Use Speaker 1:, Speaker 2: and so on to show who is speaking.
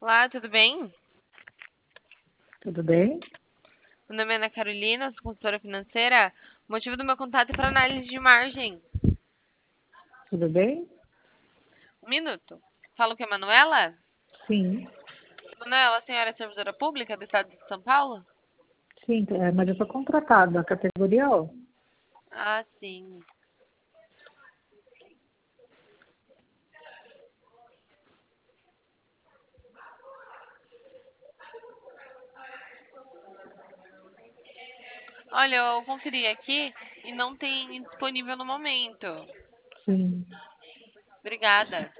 Speaker 1: Olá, tudo bem?
Speaker 2: Tudo bem?
Speaker 1: Meu nome é Ana Carolina, sou consultora financeira. O motivo do meu contato é para análise de margem.
Speaker 2: Tudo bem?
Speaker 1: Um minuto. Falo com a Manuela?
Speaker 2: Sim,
Speaker 1: Manuela, a senhora é servidora pública do estado de São Paulo?
Speaker 2: sim, mas eu estou contratada, a categoria O.
Speaker 1: Ah, sim. Olha, eu conferi aqui e não tem disponível no momento.
Speaker 2: Sim,
Speaker 1: Obrigada.